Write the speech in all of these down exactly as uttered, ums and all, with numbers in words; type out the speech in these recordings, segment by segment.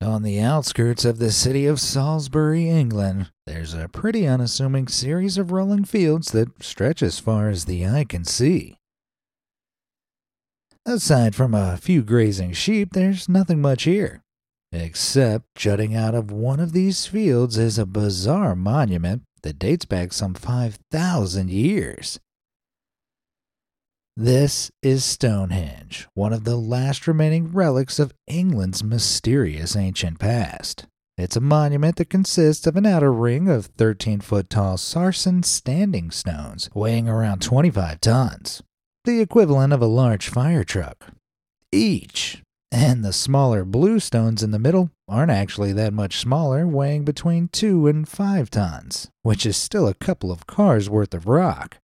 On the outskirts of the city of Salisbury, England, there's a pretty unassuming series of rolling fields that stretch as far as the eye can see. Aside from a few grazing sheep, there's nothing much here. Except jutting out of one of these fields is a bizarre monument that dates back some five thousand years. This is Stonehenge, one of the last remaining relics of England's mysterious ancient past. It's a monument that consists of an outer ring of thirteen-foot-tall sarsen standing stones weighing around twenty-five tons, the equivalent of a large fire truck, each. And the smaller blue stones in the middle aren't actually that much smaller, weighing between two and five tons, which is still a couple of cars worth of rock.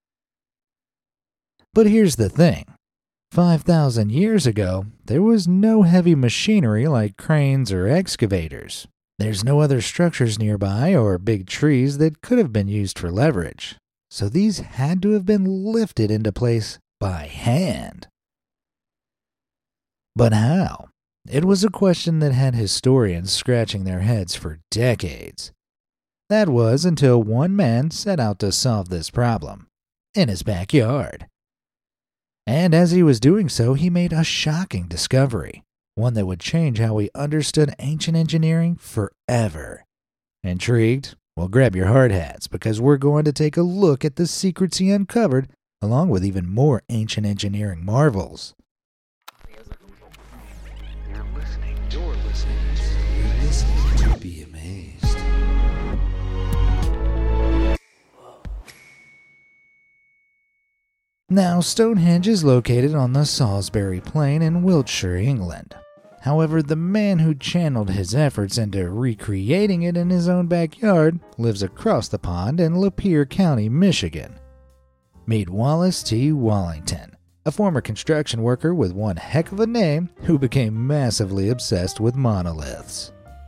But here's the thing. five thousand years ago, there was no heavy machinery like cranes or excavators. There's no other structures nearby or big trees that could have been used for leverage. So these had to have been lifted into place by hand. But how? It was a question that had historians scratching their heads for decades. That was until one man set out to solve this problem, in his backyard. And as he was doing so, he made a shocking discovery, one that would change how we understood ancient engineering forever. Intrigued? Well, grab your hard hats, because we're going to take a look at the secrets he uncovered, along with even more ancient engineering marvels. You're listening, you're listening to, you're listening to Be Amazed. Now, Stonehenge is located on the Salisbury Plain in Wiltshire, England. However, the man who channeled his efforts into recreating it in his own backyard lives across the pond in Lapeer County, Michigan. Meet Wallace T. Wallington, a former construction worker with one heck of a name who became massively obsessed with monoliths.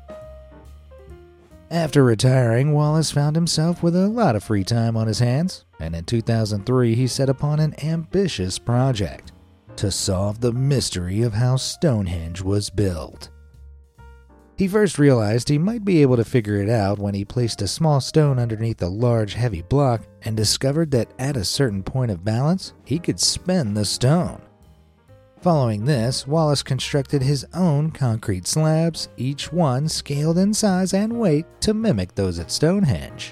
After retiring, Wallace found himself with a lot of free time on his hands, and in two thousand three he set upon an ambitious project to solve the mystery of how Stonehenge was built. He first realized he might be able to figure it out when he placed a small stone underneath a large heavy block and discovered that at a certain point of balance, he could spin the stone. Following this, Wallace constructed his own concrete slabs, each one scaled in size and weight to mimic those at Stonehenge.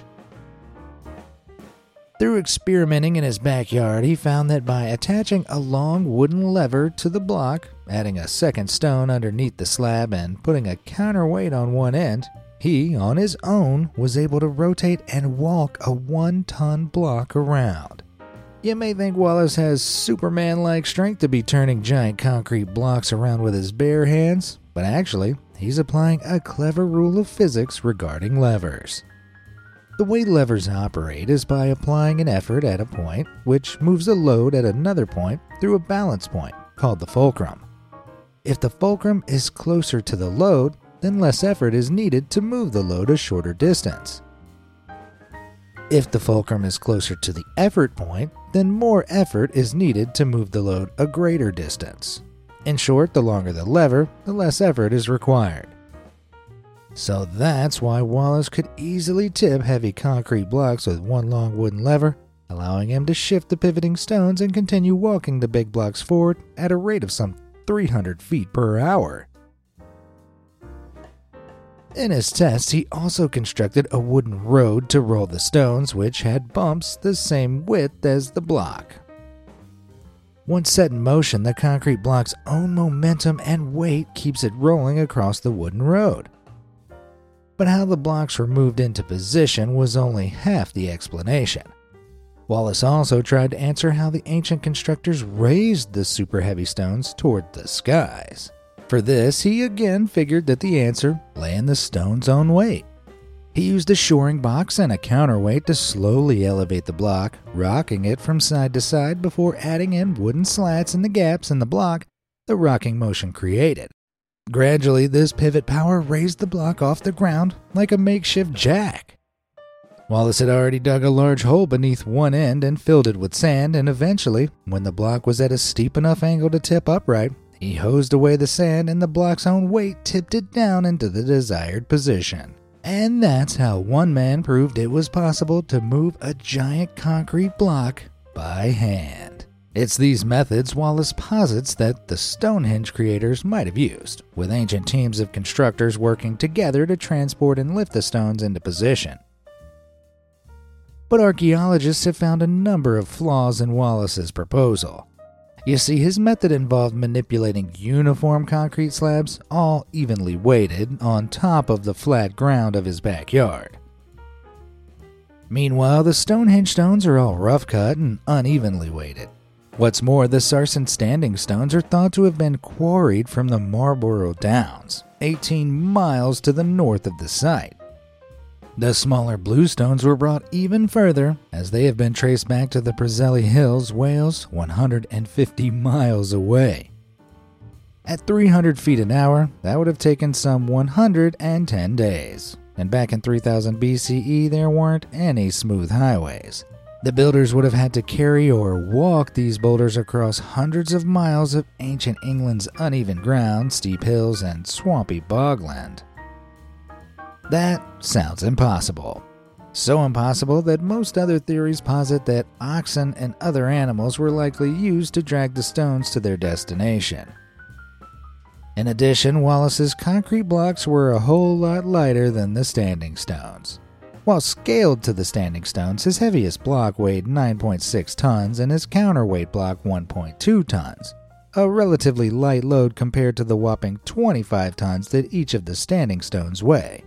Through experimenting in his backyard, he found that by attaching a long wooden lever to the block, adding a second stone underneath the slab, and putting a counterweight on one end, he, on his own, was able to rotate and walk a one-ton block around. You may think Wallace has Superman-like strength to be turning giant concrete blocks around with his bare hands, but actually, he's applying a clever rule of physics regarding levers. The way levers operate is by applying an effort at a point, which moves a load at another point through a balance point, called the fulcrum. If the fulcrum is closer to the load, then less effort is needed to move the load a shorter distance. If the fulcrum is closer to the effort point, then more effort is needed to move the load a greater distance. In short, the longer the lever, the less effort is required. So that's why Wallace could easily tip heavy concrete blocks with one long wooden lever, allowing him to shift the pivoting stones and continue walking the big blocks forward at a rate of some three hundred feet per hour. In his tests, he also constructed a wooden road to roll the stones, which had bumps the same width as the block. Once set in motion, the concrete block's own momentum and weight keeps it rolling across the wooden road. But how the blocks were moved into position was only half the explanation. Wallace also tried to answer how the ancient constructors raised the super heavy stones toward the skies. For this, he again figured that the answer lay in the stone's own weight. He used a shoring box and a counterweight to slowly elevate the block, rocking it from side to side before adding in wooden slats in the gaps in the block the rocking motion created. Gradually, this pivot power raised the block off the ground like a makeshift jack. Wallace had already dug a large hole beneath one end and filled it with sand, and eventually, when the block was at a steep enough angle to tip upright, He hosed away the sand and the block's own weight tipped it down into the desired position. And that's how one man proved it was possible to move a giant concrete block by hand. It's these methods Wallace posits that the Stonehenge creators might have used, with ancient teams of constructors working together to transport and lift the stones into position. But archaeologists have found a number of flaws in Wallace's proposal. You see, his method involved manipulating uniform concrete slabs, all evenly weighted, on top of the flat ground of his backyard. Meanwhile, the Stonehenge stones are all rough-cut and unevenly weighted. What's more, the Sarsen standing stones are thought to have been quarried from the Marlborough Downs, eighteen miles to the north of the site. The smaller blue stones were brought even further, as they have been traced back to the Preseli Hills, Wales, one hundred fifty miles away. At three hundred feet an hour, that would have taken some one hundred ten days, and back in three thousand B C E there weren't any smooth highways. The builders would have had to carry or walk these boulders across hundreds of miles of ancient England's uneven ground, steep hills, and swampy bogland. That sounds impossible. So impossible that most other theories posit that oxen and other animals were likely used to drag the stones to their destination. In addition, Wallace's concrete blocks were a whole lot lighter than the standing stones. While scaled to the standing stones, his heaviest block weighed nine point six tons and his counterweight block one point two tons, a relatively light load compared to the whopping twenty-five tons that each of the standing stones weigh.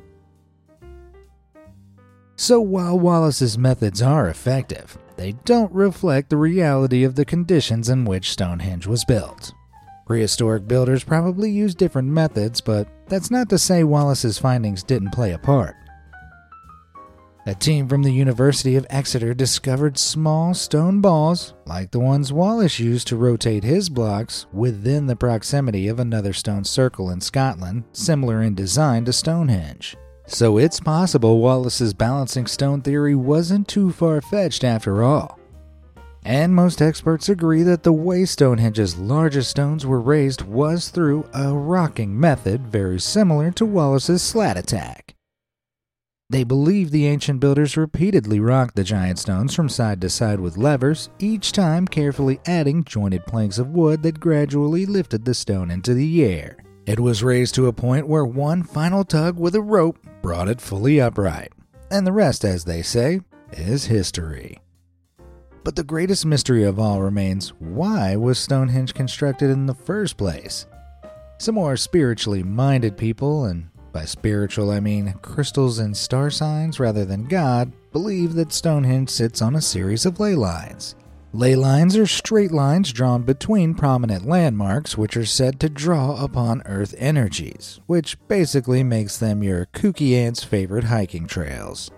So while Wallace's methods are effective, they don't reflect the reality of the conditions in which Stonehenge was built. Prehistoric builders probably used different methods, but that's not to say Wallace's findings didn't play a part. A team from the University of Exeter discovered small stone balls, like the ones Wallace used to rotate his blocks, within the proximity of another stone circle in Scotland, similar in design to Stonehenge. So it's possible Wallace's balancing stone theory wasn't too far-fetched after all. And most experts agree that the way Stonehenge's largest stones were raised was through a rocking method very similar to Wallace's slat attack. They believe the ancient builders repeatedly rocked the giant stones from side to side with levers, each time carefully adding jointed planks of wood that gradually lifted the stone into the air. It was raised to a point where one final tug with a rope brought it fully upright. And the rest, as they say, is history. But the greatest mystery of all remains, why was Stonehenge constructed in the first place? Some more spiritually minded people, and by spiritual I mean crystals and star signs rather than God, believe that Stonehenge sits on a series of ley lines. Ley lines are straight lines drawn between prominent landmarks which are said to draw upon Earth energies, which basically makes them your kooky aunt's favorite hiking trails.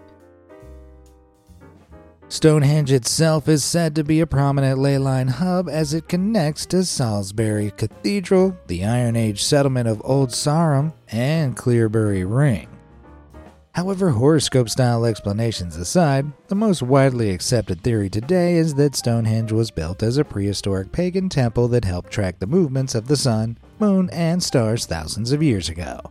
Stonehenge itself is said to be a prominent ley line hub as it connects to Salisbury Cathedral, the Iron Age settlement of Old Sarum, and Clearbury Ring. However, horoscope-style explanations aside, the most widely accepted theory today is that Stonehenge was built as a prehistoric pagan temple that helped track the movements of the sun, moon, and stars thousands of years ago.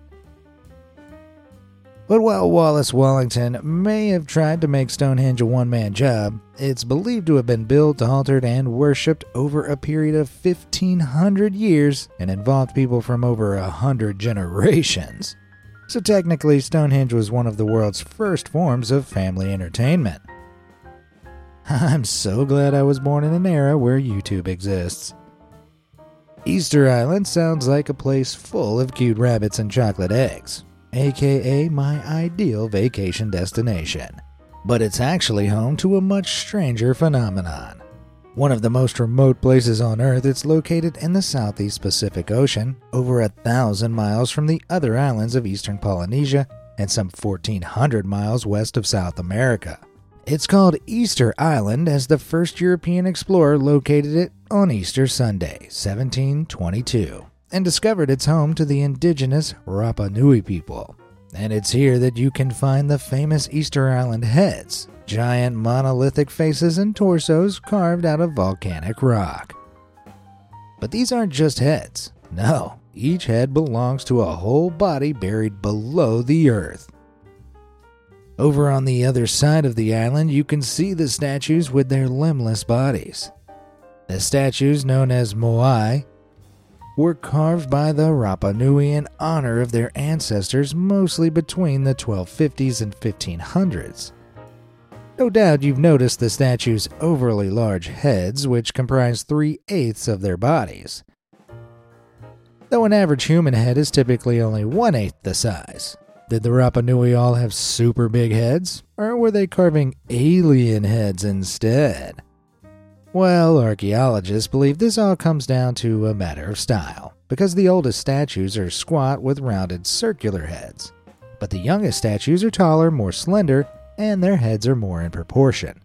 But while Wallace Wallington may have tried to make Stonehenge a one-man job, it's believed to have been built, altered, and worshipped over a period of fifteen hundred years and involved people from over a hundred generations. So technically, Stonehenge was one of the world's first forms of family entertainment. I'm so glad I was born in an era where YouTube exists. Easter Island sounds like a place full of cute rabbits and chocolate eggs, aka my ideal vacation destination. But it's actually home to a much stranger phenomenon. One of the most remote places on Earth, it's located in the Southeast Pacific Ocean, over a thousand miles from the other islands of eastern Polynesia and some fourteen hundred miles west of South America. It's called Easter Island as the first European explorer located it on Easter Sunday, seventeen twenty-two, and discovered its home to the indigenous Rapa Nui people. And it's here that you can find the famous Easter Island heads, giant monolithic faces and torsos carved out of volcanic rock. But these aren't just heads. No, each head belongs to a whole body buried below the earth. Over on the other side of the island, you can see the statues with their limbless bodies. The statues, known as moai, were carved by the Rapa Nui in honor of their ancestors, mostly between the twelve fifties and fifteen hundreds. No doubt you've noticed the statues' overly large heads, which comprise three-eighths of their bodies. Though an average human head is typically only one-eighth the size. Did the Rapa Nui all have super big heads, or were they carving alien heads instead? Well, archaeologists believe this all comes down to a matter of style, because the oldest statues are squat with rounded circular heads, but the youngest statues are taller, more slender, and their heads are more in proportion.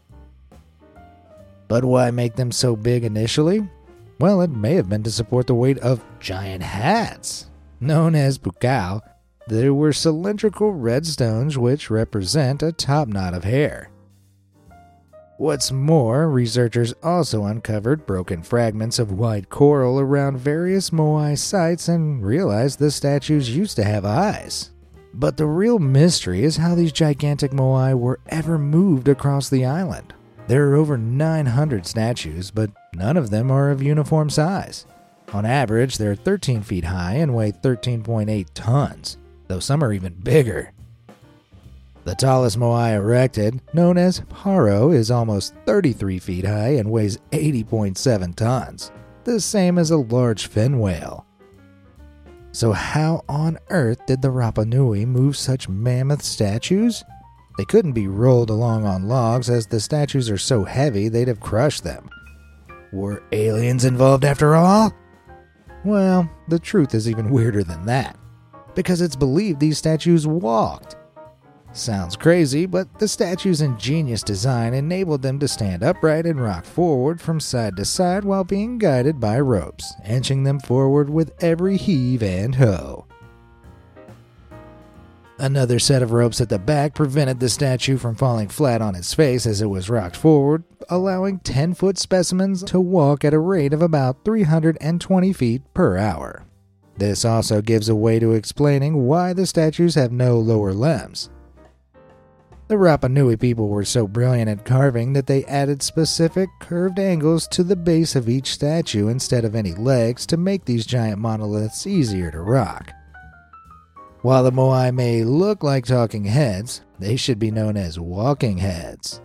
But why make them so big initially? Well, it may have been to support the weight of giant hats. Known as bukao, there were cylindrical red stones which represent a top knot of hair. What's more, researchers also uncovered broken fragments of white coral around various moai sites and realized the statues used to have eyes. But the real mystery is how these gigantic moai were ever moved across the island. There are over nine hundred statues, but none of them are of uniform size. On average, they're thirteen feet high and weigh thirteen point eight tons, though some are even bigger. The tallest moai erected, known as Paro, is almost thirty-three feet high and weighs eighty point seven tons, the same as a large fin whale. So how on earth did the Rapa Nui move such mammoth statues? They couldn't be rolled along on logs, as the statues are so heavy they'd have crushed them. Were aliens involved after all? Well, the truth is even weirder than that, because it's believed these statues walked. Sounds crazy, but the statue's ingenious design enabled them to stand upright and rock forward from side to side while being guided by ropes, inching them forward with every heave and hoe. Another set of ropes at the back prevented the statue from falling flat on its face as it was rocked forward, allowing ten-foot specimens to walk at a rate of about three hundred twenty feet per hour. This also gives a way to explaining why the statues have no lower limbs. The Rapa Nui people were so brilliant at carving that they added specific curved angles to the base of each statue instead of any legs to make these giant monoliths easier to rock. While the moai may look like talking heads, they should be known as walking heads.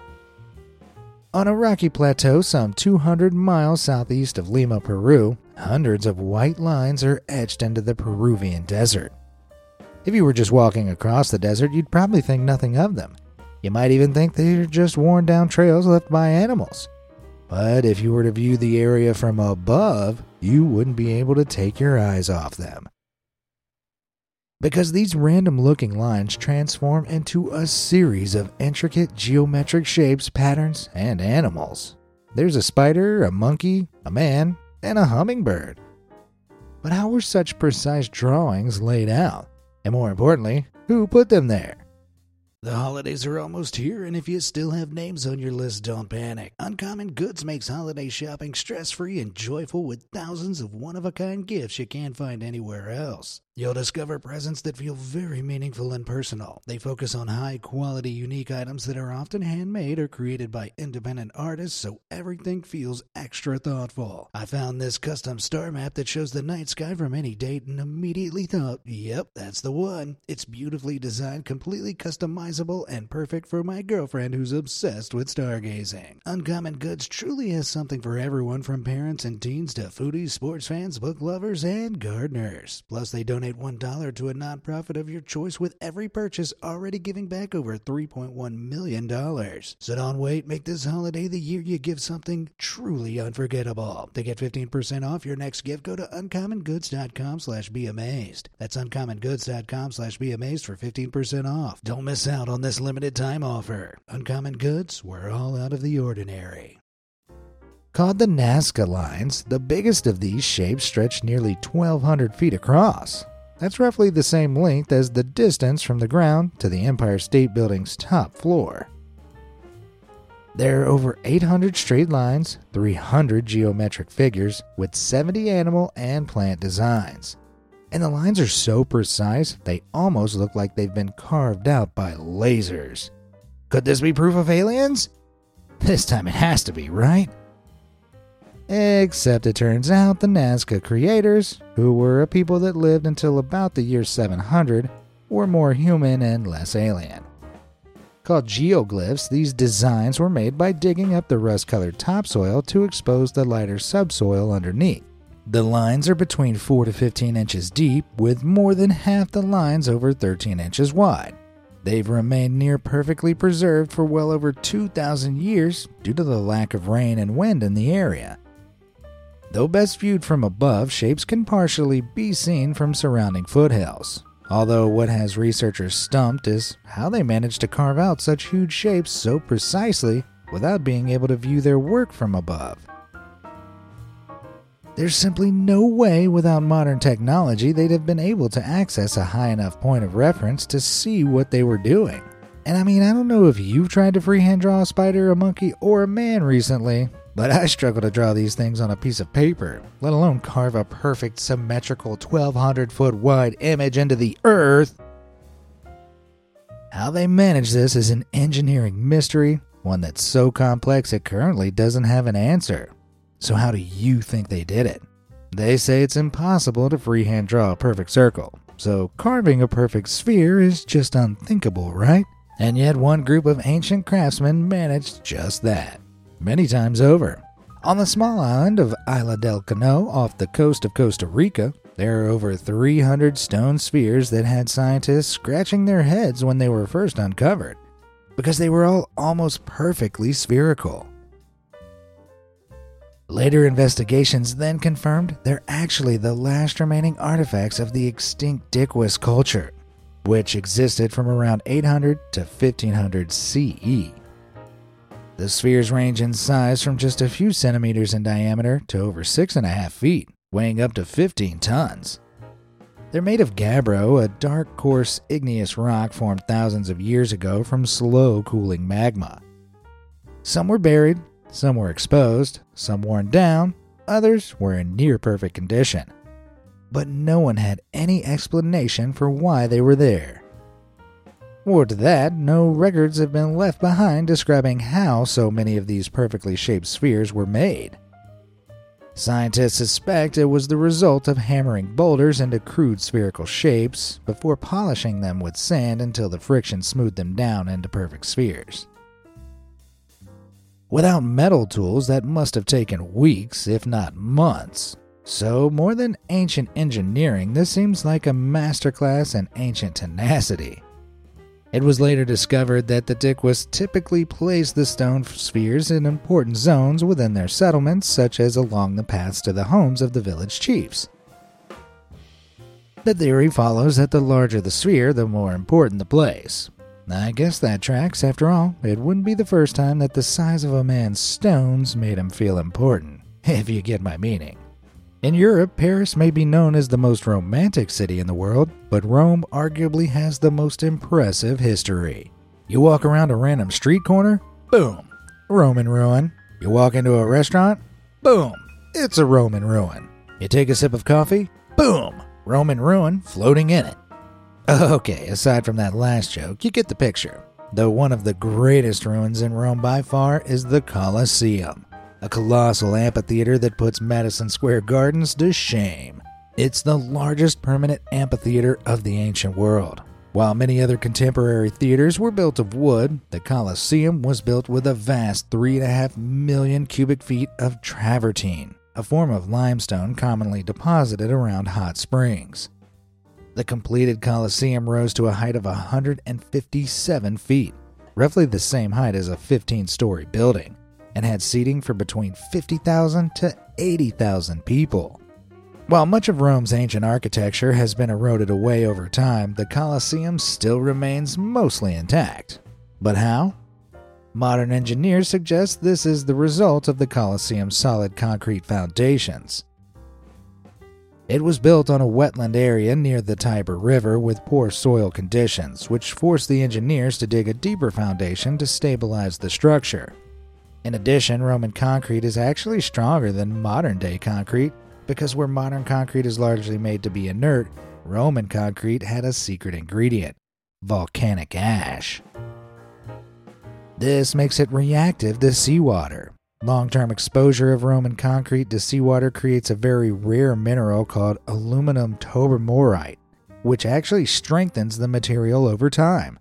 On a rocky plateau some two hundred miles southeast of Lima, Peru, hundreds of white lines are etched into the Peruvian desert. If you were just walking across the desert, you'd probably think nothing of them. You might even think they're just worn down trails left by animals. But if you were to view the area from above, you wouldn't be able to take your eyes off them. Because these random-looking lines transform into a series of intricate geometric shapes, patterns, and animals. There's a spider, a monkey, a man, and a hummingbird. But how were such precise drawings laid out? And more importantly, who put them there? The holidays are almost here, and if you still have names on your list, don't panic. Uncommon Goods makes holiday shopping stress-free and joyful with thousands of one-of-a-kind gifts you can't find anywhere else. You'll discover presents that feel very meaningful and personal. They focus on high-quality, unique items that are often handmade or created by independent artists, so everything feels extra thoughtful. I found this custom star map that shows the night sky from any date and immediately thought, yep, that's the one. It's beautifully designed, completely customizable, and perfect for my girlfriend who's obsessed with stargazing. Uncommon Goods truly has something for everyone, from parents and teens to foodies, sports fans, book lovers, and gardeners. Plus, they donate one dollar to a nonprofit of your choice with every purchase, already giving back over three point one million dollars. So don't wait, make this holiday the year you give something truly unforgettable. To get fifteen percent off your next gift, go to uncommongoods.com slash be amazed. That's uncommongoods.com slash be amazed for fifteen percent off. Don't miss out on this limited time offer. Uncommon Goods, we're all out of the ordinary. Called the Nazca Lines, the biggest of these shapes stretch nearly twelve hundred feet across. That's roughly the same length as the distance from the ground to the Empire State Building's top floor. There are over eight hundred straight lines, three hundred geometric figures, with seventy animal and plant designs. And the lines are so precise, they almost look like they've been carved out by lasers. Could this be proof of aliens? This time it has to be, right? Except it turns out the Nazca creators, who were a people that lived until about the year seven hundred, were more human and less alien. Called geoglyphs, these designs were made by digging up the rust-colored topsoil to expose the lighter subsoil underneath. The lines are between four to fifteen inches deep, with more than half the lines over thirteen inches wide. They've remained near perfectly preserved for well over two thousand years due to the lack of rain and wind in the area. Though best viewed from above, shapes can partially be seen from surrounding foothills. Although what has researchers stumped is how they managed to carve out such huge shapes so precisely without being able to view their work from above. There's simply no way without modern technology they'd have been able to access a high enough point of reference to see what they were doing. And I mean, I don't know if you've tried to freehand draw a spider, a monkey, or a man recently, but I struggle to draw these things on a piece of paper, let alone carve a perfect symmetrical twelve hundred foot wide image into the earth. How they manage this is an engineering mystery, one that's so complex it currently doesn't have an answer. So how do you think they did it? They say it's impossible to freehand draw a perfect circle, so carving a perfect sphere is just unthinkable, right? And yet one group of ancient craftsmen managed just that, many times over. On the small island of Isla del Cano off the coast of Costa Rica, there are over three hundred stone spheres that had scientists scratching their heads when they were first uncovered, because they were all almost perfectly spherical. Later investigations then confirmed they're actually the last remaining artifacts of the extinct Dickwis culture, which existed from around eight hundred to fifteen hundred C E. The spheres range in size from just a few centimeters in diameter to over six and a half feet, weighing up to fifteen tons. They're made of gabbro, a dark, coarse, igneous rock formed thousands of years ago from slow cooling magma. Some were buried, some were exposed, some worn down, others were in near-perfect condition. But no one had any explanation for why they were there. More to that, no records have been left behind describing how so many of these perfectly shaped spheres were made. Scientists suspect it was the result of hammering boulders into crude spherical shapes before polishing them with sand until the friction smoothed them down into perfect spheres. Without metal tools, that must have taken weeks, if not months. So, more than ancient engineering, this seems like a masterclass in ancient tenacity. It was later discovered that the Dickwis typically placed the stone spheres in important zones within their settlements, such as along the paths to the homes of the village chiefs. The theory follows that the larger the sphere, the more important the place. I guess that tracks. After all, it wouldn't be the first time that the size of a man's stones made him feel important, if you get my meaning. In Europe, Paris may be known as the most romantic city in the world, but Rome arguably has the most impressive history. You walk around a random street corner, boom, Roman ruin. You walk into a restaurant, boom, it's a Roman ruin. You take a sip of coffee, boom, Roman ruin floating in it. Okay, aside from that last joke, you get the picture. Though one of the greatest ruins in Rome by far is the Colosseum, a colossal amphitheater that puts Madison Square Gardens to shame. It's the largest permanent amphitheater of the ancient world. While many other contemporary theaters were built of wood, the Colosseum was built with a vast three point five million cubic feet of travertine, a form of limestone commonly deposited around hot springs. The completed Colosseum rose to a height of one hundred fifty-seven feet, roughly the same height as a fifteen-story building, and had seating for between fifty thousand to eighty thousand people. While much of Rome's ancient architecture has been eroded away over time, the Colosseum still remains mostly intact. But how? Modern engineers suggest this is the result of the Colosseum's solid concrete foundations. It was built on a wetland area near the Tiber River with poor soil conditions, which forced the engineers to dig a deeper foundation to stabilize the structure. In addition, Roman concrete is actually stronger than modern-day concrete, because where modern concrete is largely made to be inert, Roman concrete had a secret ingredient: volcanic ash. This makes it reactive to seawater. Long-term exposure of Roman concrete to seawater creates a very rare mineral called aluminum tobermorite, which actually strengthens the material over time.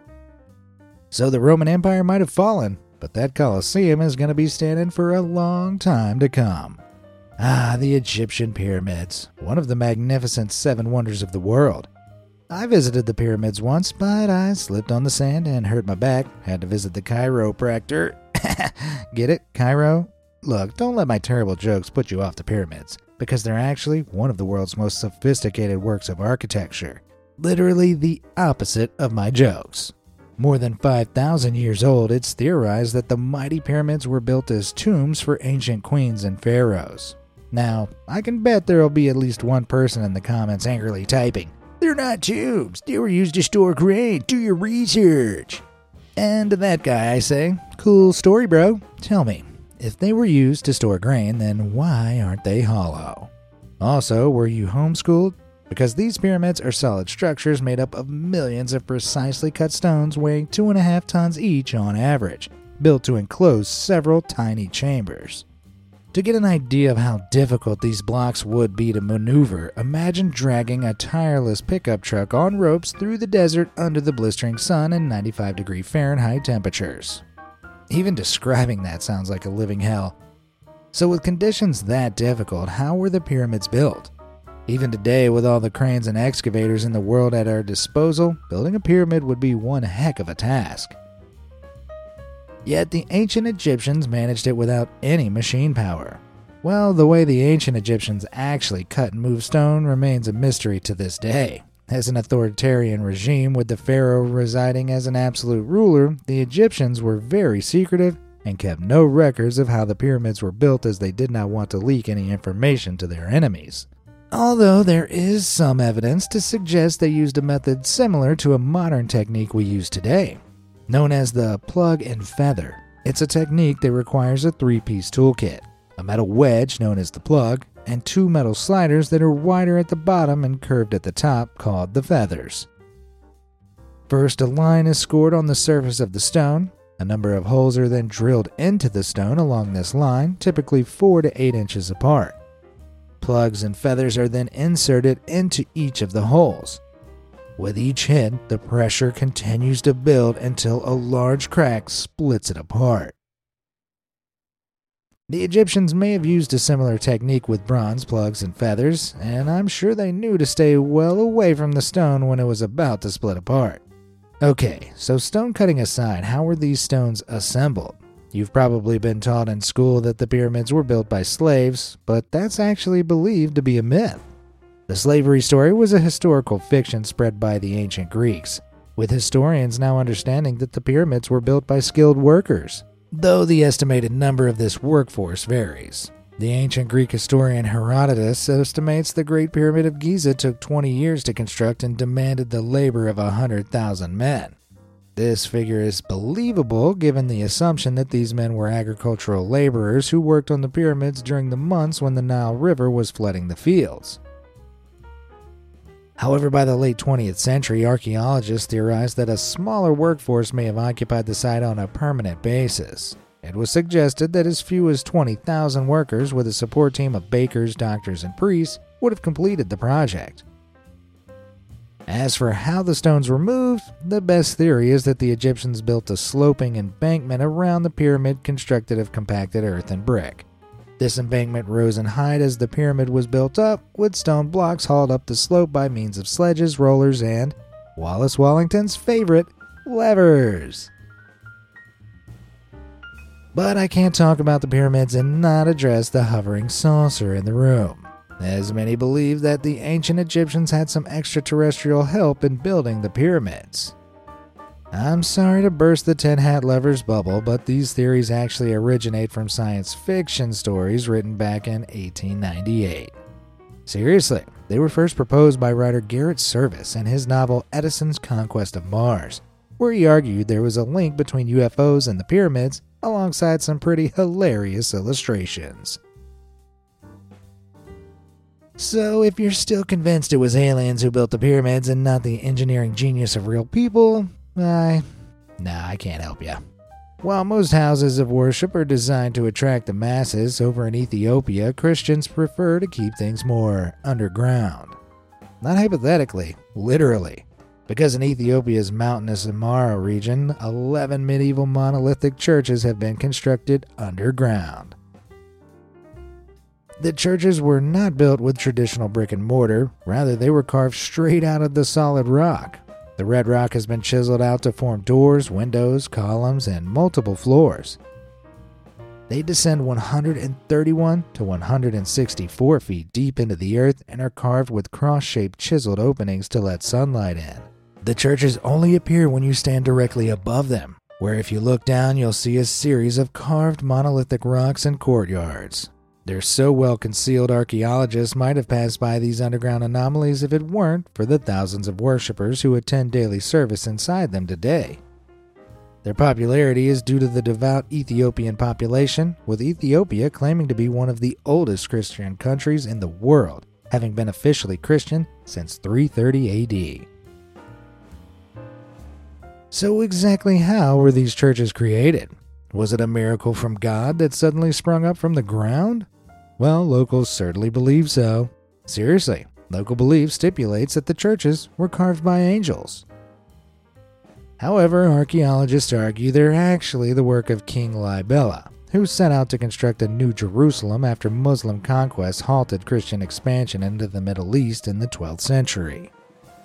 So the Roman Empire might have fallen, but that Colosseum is going to be standing for a long time to come. Ah, the Egyptian pyramids, one of the magnificent seven wonders of the world. I visited the pyramids once, but I slipped on the sand and hurt my back. Had to visit the chiropractor. Get it? Chiro? Look, don't let my terrible jokes put you off the pyramids, because they're actually one of the world's most sophisticated works of architecture. Literally the opposite of my jokes. More than five thousand years old, it's theorized that the mighty pyramids were built as tombs for ancient queens and pharaohs. Now, I can bet there'll be at least one person in the comments angrily typing, "They're not tombs, they were used to store grain, do your research." And to that guy I say, cool story, bro. Tell me, if they were used to store grain, then why aren't they hollow? Also, were you homeschooled? Because these pyramids are solid structures made up of millions of precisely cut stones weighing two and a half tons each on average, built to enclose several tiny chambers. To get an idea of how difficult these blocks would be to maneuver, imagine dragging a tireless pickup truck on ropes through the desert under the blistering sun and ninety-five degree Fahrenheit temperatures. Even describing that sounds like a living hell. So with conditions that difficult, how were the pyramids built? Even today, with all the cranes and excavators in the world at our disposal, building a pyramid would be one heck of a task. Yet the ancient Egyptians managed it without any machine power. Well, the way the ancient Egyptians actually cut and moved stone remains a mystery to this day. As an authoritarian regime with the pharaoh residing as an absolute ruler, the Egyptians were very secretive and kept no records of how the pyramids were built, as they did not want to leak any information to their enemies. Although there is some evidence to suggest they used a method similar to a modern technique we use today, known as the plug and feather. It's a technique that requires a three-piece toolkit, a metal wedge known as the plug, and two metal sliders that are wider at the bottom and curved at the top called the feathers. First, a line is scored on the surface of the stone. A number of holes are then drilled into the stone along this line, typically four to eight inches apart. Plugs and feathers are then inserted into each of the holes. With each hit, the pressure continues to build until a large crack splits it apart. The Egyptians may have used a similar technique with bronze plugs and feathers, and I'm sure they knew to stay well away from the stone when it was about to split apart. Okay, so stone cutting aside, how were these stones assembled? You've probably been taught in school that the pyramids were built by slaves, but that's actually believed to be a myth. The slavery story was a historical fiction spread by the ancient Greeks, with historians now understanding that the pyramids were built by skilled workers, though the estimated number of this workforce varies. The ancient Greek historian Herodotus estimates the Great Pyramid of Giza took twenty years to construct and demanded the labor of one hundred thousand men. This figure is believable given the assumption that these men were agricultural laborers who worked on the pyramids during the months when the Nile River was flooding the fields. However, by the late twentieth century, archaeologists theorized that a smaller workforce may have occupied the site on a permanent basis. It was suggested that as few as twenty thousand workers with a support team of bakers, doctors, and priests would have completed the project. As for how the stones were moved, the best theory is that the Egyptians built a sloping embankment around the pyramid constructed of compacted earth and brick. This embankment rose in height as the pyramid was built up, with stone blocks hauled up the slope by means of sledges, rollers, and, Wallace Wellington's favorite, levers. But I can't talk about the pyramids and not address the hovering saucer in the room, as many believe that the ancient Egyptians had some extraterrestrial help in building the pyramids. I'm sorry to burst the Tin Hat Lovers bubble, but these theories actually originate from science fiction stories written back in eighteen ninety-eight. Seriously, they were first proposed by writer Garrett Serviss in his novel Edison's Conquest of Mars, where he argued there was a link between U F Os and the pyramids alongside some pretty hilarious illustrations. So if you're still convinced it was aliens who built the pyramids and not the engineering genius of real people, I... nah, I can't help you. While most houses of worship are designed to attract the masses, over in Ethiopia, Christians prefer to keep things more underground. Not hypothetically, literally. Because in Ethiopia's mountainous Amara region, eleven medieval monolithic churches have been constructed underground. The churches were not built with traditional brick and mortar, rather they were carved straight out of the solid rock. The red rock has been chiseled out to form doors, windows, columns, and multiple floors. They descend one hundred thirty-one to one hundred sixty-four feet deep into the earth and are carved with cross-shaped chiseled openings to let sunlight in. The churches only appear when you stand directly above them, where if you look down you'll see a series of carved monolithic rocks and courtyards. They're so well concealed archaeologists might have passed by these underground anomalies if it weren't for the thousands of worshippers who attend daily service inside them today. Their popularity is due to the devout Ethiopian population, with Ethiopia claiming to be one of the oldest Christian countries in the world, having been officially Christian since three thirty A D. So exactly how were these churches created? Was it a miracle from God that suddenly sprung up from the ground? Well, locals certainly believe so. Seriously, local belief stipulates that the churches were carved by angels. However, archaeologists argue they're actually the work of King Libela, who set out to construct a new Jerusalem after Muslim conquest halted Christian expansion into the Middle East in the twelfth century.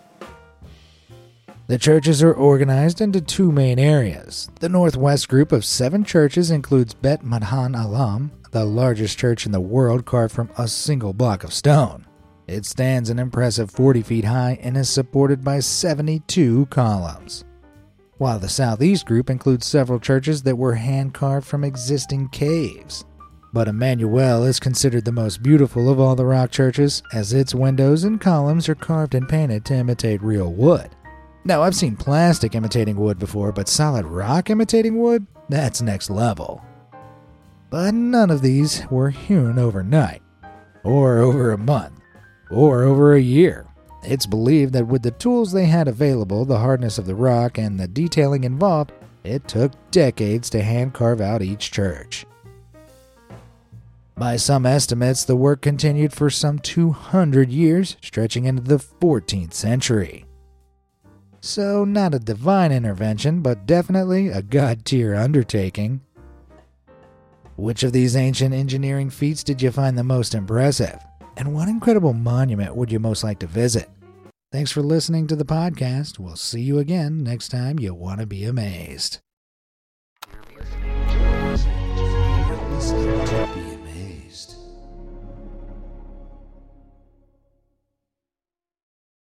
The churches are organized into two main areas. The northwest group of seven churches includes Bet Madhan Alam, the largest church in the world carved from a single block of stone. It stands an impressive forty feet high and is supported by seventy-two columns. While the southeast group includes several churches that were hand-carved from existing caves. But Emmanuel is considered the most beautiful of all the rock churches, as its windows and columns are carved and painted to imitate real wood. Now, I've seen plastic imitating wood before, but solid rock imitating wood? That's next level. But none of these were hewn overnight, or over a month, or over a year. It's believed that with the tools they had available, the hardness of the rock, and the detailing involved, it took decades to hand carve out each church. By some estimates, the work continued for some two hundred years, stretching into the fourteenth century. So, not a divine intervention, but definitely a god-tier undertaking. Which of these ancient engineering feats did you find the most impressive? And what incredible monument would you most like to visit? Thanks for listening to the podcast. We'll see you again next time you want to be amazed.